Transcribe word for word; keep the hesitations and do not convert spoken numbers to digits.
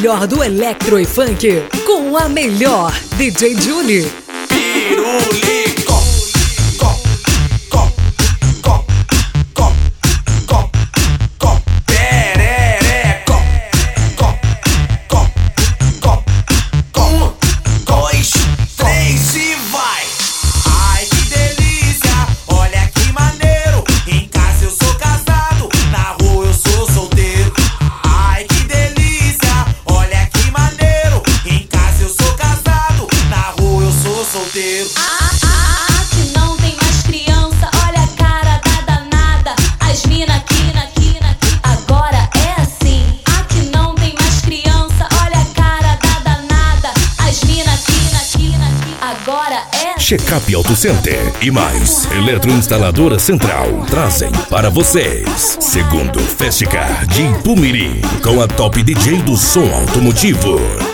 melhor do electro e funk com a melhor D J Julie. Pirulico, co, co, co, co, co, co, perereco, co, co, co, co, um, dois, três e vai. Ai que delícia, olha que maneiro. Em casa eu sou casado, na rua eu sou solteiro. Ai que delícia, olha que maneiro. Em casa eu sou casado, na rua eu sou solteiro. Check-up Auto Center e mais Eletroinstaladora Central trazem para vocês segundo Festicar de Ipumirim com a top D J do som automotivo.